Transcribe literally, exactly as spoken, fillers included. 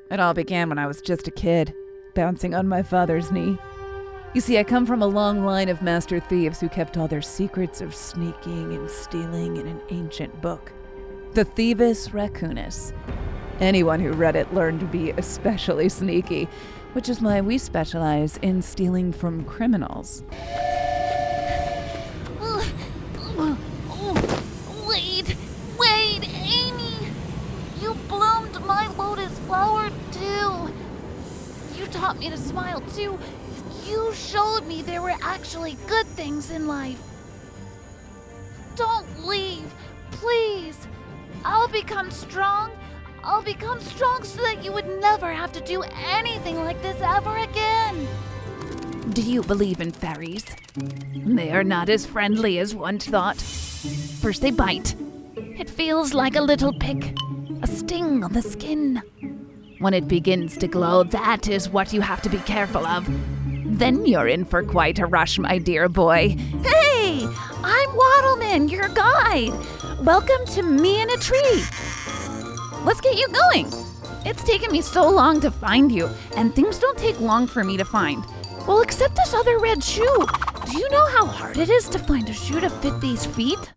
It all began when I was just a kid, bouncing on my father's knee. You see, I come from a long line of master thieves who kept all their secrets of sneaking and stealing in an ancient book, the Thievis Raccoonus. Anyone who read it learned to be especially sneaky, which is why we specialize in stealing from criminals. Wait, wait, Amy! You bloomed my lotus flower too! You taught me to smile too! You showed me there were actually good things in life! Don't leave, please! I'll become strong! I'll become strong so that you would never have to do anything like this ever again! Do you believe in fairies? They are not as friendly as one thought. First they bite. It feels like a little pick, a sting on the skin. When it begins to glow, that is what you have to be careful of. Then you're in for quite a rush, my dear boy. Hey, I'm Waddleman, your guide. Welcome to Me in a Tree. Let's get you going. It's taken me so long to find you, and things don't take long for me to find. Well, except this other red shoe. Do you know how hard it is to find a shoe to fit these feet?